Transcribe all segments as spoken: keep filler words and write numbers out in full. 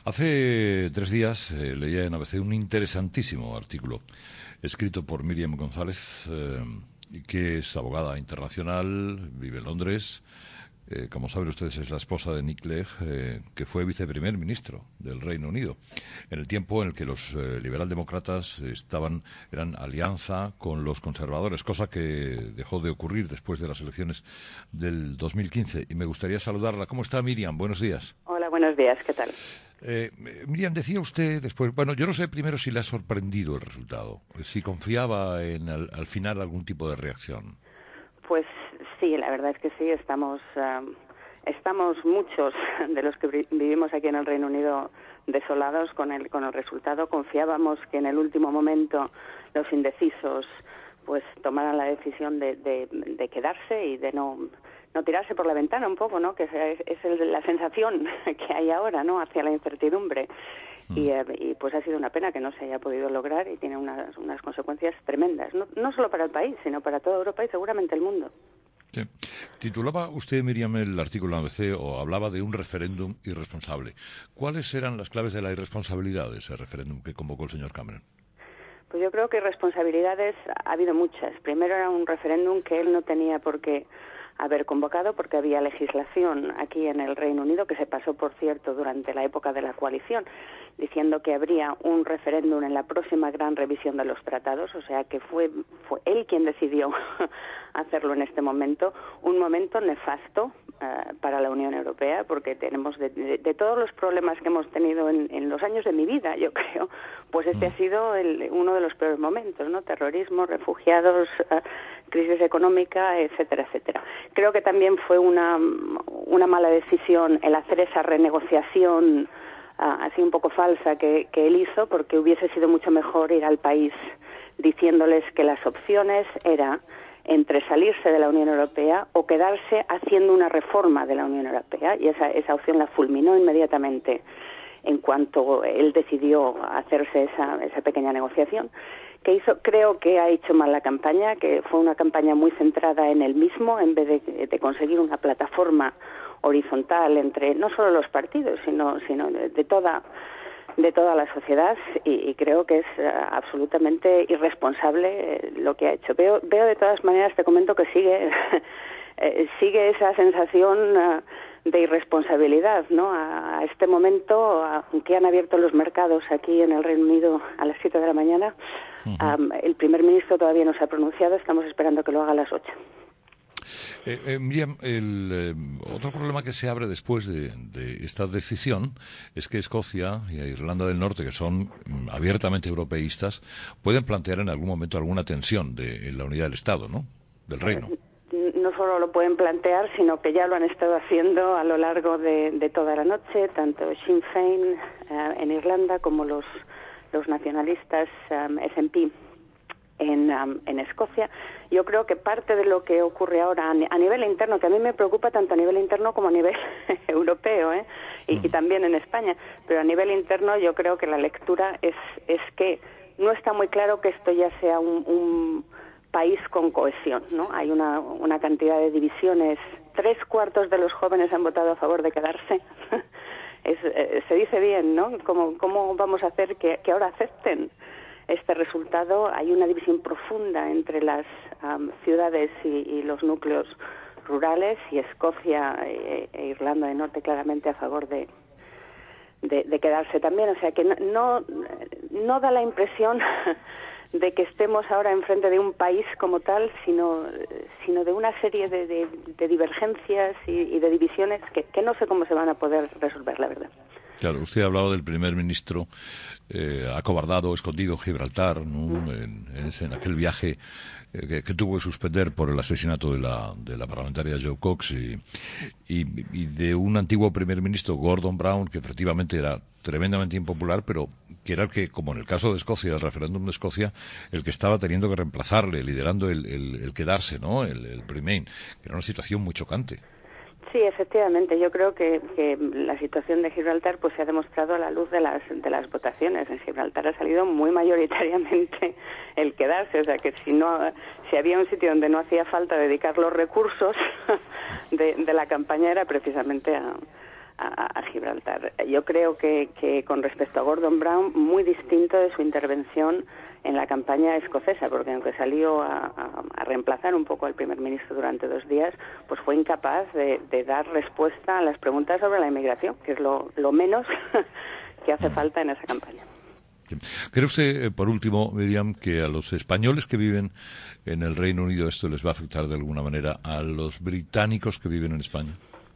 Hace tres días eh, leía en A B C un interesantísimo artículo escrito por Míriam González, eh, que es abogada internacional, vive en Londres. Eh, como saben ustedes, es la esposa de Nick Clegg, eh, que fue viceprimer ministro del Reino Unido, en el tiempo en el que los eh, liberaldemócratas estaban, eran alianza con los conservadores, cosa que dejó de ocurrir después de las elecciones del dos mil quince. Y me gustaría saludarla. ¿Cómo está, Míriam? Buenos días. Hola, buenos días. ¿Qué tal? Eh, Míriam, decía usted después, bueno, yo no sé primero si le ha sorprendido el resultado, si confiaba en al, al final algún tipo de reacción. Pues sí, la verdad es que sí, estamos uh, estamos muchos de los que vivimos aquí en el Reino Unido desolados con el con el resultado. Confiábamos que en el último momento los indecisos pues tomaran la decisión de, de, de quedarse y de no no tirarse por la ventana un poco, ¿no? Que es, es el, la sensación que hay ahora, ¿no? Hacia la incertidumbre. Y, eh, y pues ha sido una pena que no se haya podido lograr y tiene unas, unas consecuencias tremendas, no, no solo para el país, sino para toda Europa y seguramente el mundo. Sí. Titulaba usted, Míriam, el artículo en A B C, o hablaba de un referéndum irresponsable. ¿Cuáles eran las claves de la irresponsabilidad de ese referéndum que convocó el señor Cameron? Pues yo creo que irresponsabilidades ha habido muchas. Primero era un referéndum que él no tenía por qué haber convocado porque había legislación aquí en el Reino Unido que se pasó, por cierto, durante la época de la coalición, diciendo que habría un referéndum en la próxima gran revisión de los tratados, o sea que fue, fue él quien decidió hacerlo en este momento, un momento nefasto uh, para la Unión Europea, porque tenemos de, de, de todos los problemas que hemos tenido en, en los años de mi vida, yo creo, pues este mm. ha sido el, uno de los peores momentos, ¿no? Terrorismo, refugiados, uh, crisis económica, etcétera, etcétera. Creo que también fue una, una mala decisión el hacer esa renegociación Uh, así un poco falsa que, que él hizo, porque hubiese sido mucho mejor ir al país diciéndoles que las opciones eran entre salirse de la Unión Europea o quedarse haciendo una reforma de la Unión Europea, y esa, esa opción la fulminó inmediatamente en cuanto él decidió hacerse esa, esa pequeña negociación. Que hizo, creo que ha hecho mal la campaña, que fue una campaña muy centrada en él mismo, en vez de, de conseguir una plataforma horizontal entre no solo los partidos, sino sino de, de toda de toda la sociedad, y, y creo que es uh, absolutamente irresponsable eh, lo que ha hecho. Veo veo de todas maneras, te comento que sigue eh, sigue esa sensación uh, de irresponsabilidad, ¿no? A, a este momento, aunque han abierto los mercados aquí en el Reino Unido a las siete de la mañana, uh-huh. um, el primer ministro todavía no se ha pronunciado, estamos esperando que lo haga a las ocho. Eh, eh, Míriam, el eh, otro problema que se abre después de, de esta decisión es que Escocia y Irlanda del Norte, que son mm, abiertamente europeístas, pueden plantear en algún momento alguna tensión de, en la unidad del Estado, ¿no? Del Reino. No solo lo pueden plantear, sino que ya lo han estado haciendo a lo largo de, de toda la noche, tanto Sinn Féin eh, en Irlanda como los, los nacionalistas um, S and P en, um, en Escocia. Yo creo que parte de lo que ocurre ahora a nivel interno, que a mí me preocupa tanto a nivel interno como a nivel europeo, ¿eh? y, mm. y también en España, pero a nivel interno yo creo que la lectura es, es que no está muy claro que esto ya sea un, un país con cohesión, ¿no? Hay una, una cantidad de divisiones. Tres cuartos de los jóvenes han votado a favor de quedarse. es, eh, se dice bien, ¿no? ¿Cómo, cómo vamos a hacer que, que ahora acepten este resultado? Hay una división profunda entre las um, ciudades y, y los núcleos rurales, y Escocia e, e Irlanda del Norte claramente a favor de, de, de quedarse también. O sea que no, no, no da la impresión de que estemos ahora enfrente de un país como tal, sino, sino de una serie de, de, de divergencias y, y de divisiones que, que no sé cómo se van a poder resolver, la verdad. Claro, usted ha hablado del primer ministro eh, acobardado, escondido en Gibraltar, ¿no? Mm. en, en, ese, en aquel viaje eh, que, que tuvo que suspender por el asesinato de la, de la parlamentaria Jo Cox, y, y, y de un antiguo primer ministro, Gordon Brown, que efectivamente era tremendamente impopular, pero que era el que, como en el caso de Escocia, el referéndum de Escocia, el que estaba teniendo que reemplazarle, liderando el, el, el quedarse, ¿no? El, el Remain, que era una situación muy chocante. Sí, efectivamente. Yo creo que, que la situación de Gibraltar pues se ha demostrado a la luz de las de las votaciones. En Gibraltar ha salido muy mayoritariamente el quedarse, o sea que si no si había un sitio donde no hacía falta dedicar los recursos de, de la campaña era precisamente a, a, a Gibraltar. Yo creo que, que con respecto a Gordon Brown, muy distinto de su intervención en la campaña escocesa, porque aunque salió a, a, a reemplazar un poco al primer ministro durante dos días, pues fue incapaz de, de dar respuesta a las preguntas sobre la inmigración, que es lo, lo menos que hace falta en esa campaña. ¿Cree usted, por último, Miriam, que a los españoles que viven en el Reino Unido esto les va a afectar de alguna manera a los británicos que viven en España?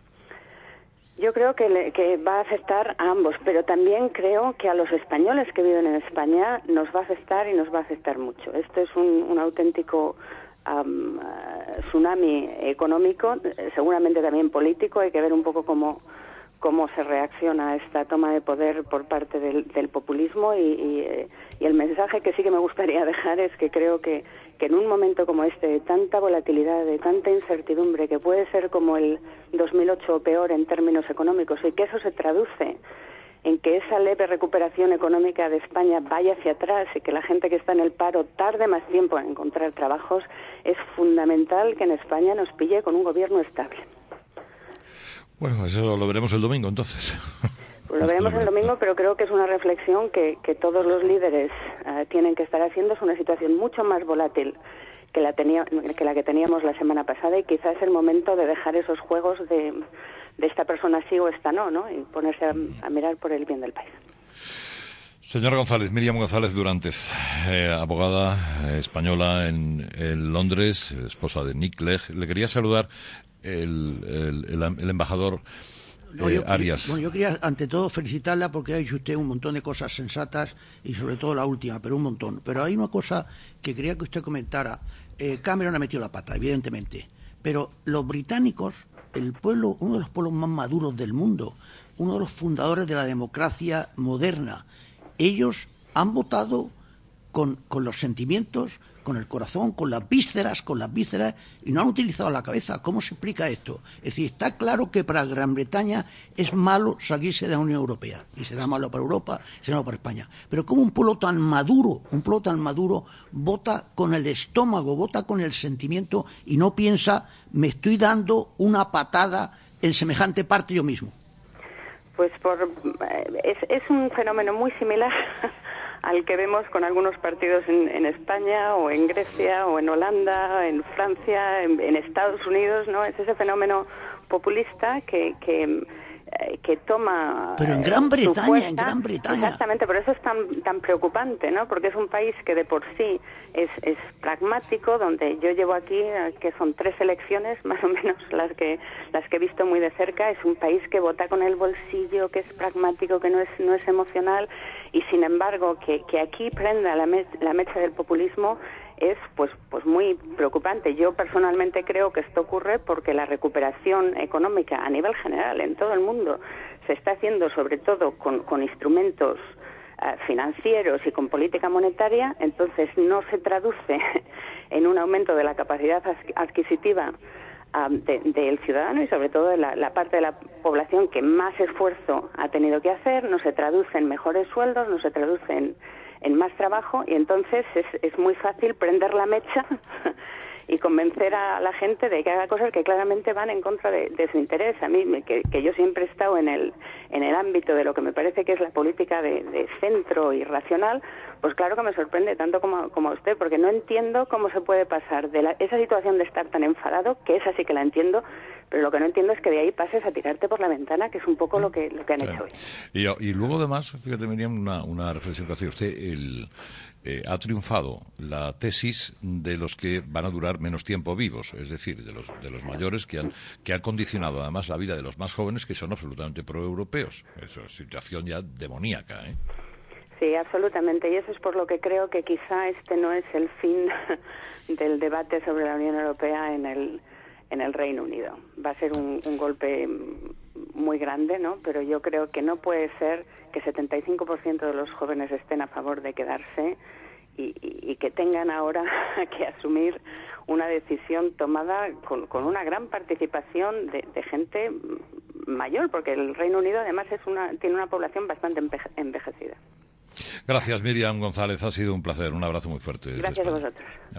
Yo creo que, le, que va a afectar a ambos, pero también creo que a los españoles que viven en España nos va a afectar y nos va a afectar mucho. Esto es un, un auténtico um, uh, tsunami económico, seguramente también político. Hay que ver un poco cómo, cómo se reacciona a esta toma de poder por parte del, del populismo y, y, y el mensaje que sí que me gustaría dejar es que creo que, que en un momento como este, de tanta volatilidad, de tanta incertidumbre, que puede ser como el dos mil ocho o peor en términos económicos, y que eso se traduce en que esa leve recuperación económica de España vaya hacia atrás y que la gente que está en el paro tarde más tiempo en encontrar trabajos, es fundamental que en España nos pille con un gobierno estable. Bueno, eso lo veremos el domingo, entonces. Pues lo veremos el domingo, pero creo que es una reflexión que, que todos los líderes uh, tienen que estar haciendo. Es una situación mucho más volátil que la, tenía, que la que teníamos la semana pasada, y quizás es el momento de dejar esos juegos de, de esta persona sí o esta no, ¿no? Y ponerse a, a mirar por el bien del país. Señora González, Miriam González Durantes, eh, abogada eh, española en, en Londres, esposa de Nick Clegg. Le quería saludar el, el, el, el embajador No, eh, yo, Arias. Bueno, yo quería ante todo felicitarla porque ha dicho usted un montón de cosas sensatas y sobre todo la última, pero un montón. Pero hay una cosa que quería que usted comentara. Eh, Cameron ha metido la pata, evidentemente, pero los británicos, el pueblo, uno de los pueblos más maduros del mundo, uno de los fundadores de la democracia moderna, ellos han votado con, con los sentimientos, con el corazón, con las vísceras, con las vísceras, y no han utilizado la cabeza. ¿Cómo se explica esto? Es decir, está claro que para Gran Bretaña es malo salirse de la Unión Europea, y será malo para Europa, será malo para España. Pero ¿cómo un pueblo tan maduro, un pueblo tan maduro, vota con el estómago, vota con el sentimiento, y no piensa, me estoy dando una patada en semejante parte yo mismo? Pues por, es, es un fenómeno muy similar al que vemos con algunos partidos en, en España o en Grecia o en Holanda, en Francia, en, en Estados Unidos, ¿no? Es ese fenómeno populista que, que, que toma... Pero en Gran Bretaña, fuerza, en Gran Bretaña. Exactamente, por eso es tan, tan preocupante, ¿no? Porque es un país que de por sí es, es pragmático, donde yo llevo aquí, que son tres elecciones, más o menos las que las que he visto muy de cerca. Es un país que vota con el bolsillo, que es pragmático, que no es no es emocional, y sin embargo que, que aquí prenda la, me, la mecha del populismo es pues pues muy preocupante. Yo personalmente creo que esto ocurre porque la recuperación económica a nivel general en todo el mundo se está haciendo sobre todo con, con instrumentos uh, financieros y con política monetaria. Entonces no se traduce en un aumento de la capacidad adquisitiva um, del de, de ciudadano, y sobre todo de la, la parte de la población que más esfuerzo ha tenido que hacer. No se traduce en mejores sueldos, no se traduce en en más trabajo, y entonces es, es muy fácil prender la mecha y convencer a la gente de que haga cosas que claramente van en contra de, de su interés. A mí, que, que yo siempre he estado en el en el ámbito de lo que me parece que es la política de, de centro y racional, pues claro que me sorprende tanto como, como a usted, porque no entiendo cómo se puede pasar de la, esa situación de estar tan enfadado, que esa sí que la entiendo, pero lo que no entiendo es que de ahí pases a tirarte por la ventana, que es un poco lo que lo que han claro. hecho hoy. Y, y luego además, fíjate, Miriam, una, una reflexión que hacía usted, el, eh, ha triunfado la tesis de los que van a durar menos tiempo vivos, es decir, de los de los mayores que han que han condicionado además la vida de los más jóvenes, que son absolutamente proeuropeos. Es una situación ya demoníaca, ¿eh? Sí, absolutamente, y eso es por lo que creo que quizá este no es el fin del debate sobre la Unión Europea en el en el Reino Unido. Va a ser un, un golpe muy grande, ¿no? Pero yo creo que no puede ser que setenta y cinco por ciento de los jóvenes estén a favor de quedarse y, y, y que tengan ahora que asumir una decisión tomada con, con una gran participación de, de gente mayor, porque el Reino Unido además es una tiene una población bastante enveje, envejecida. Gracias, Miriam González. Ha sido un placer. Un abrazo muy fuerte. Gracias a vosotros.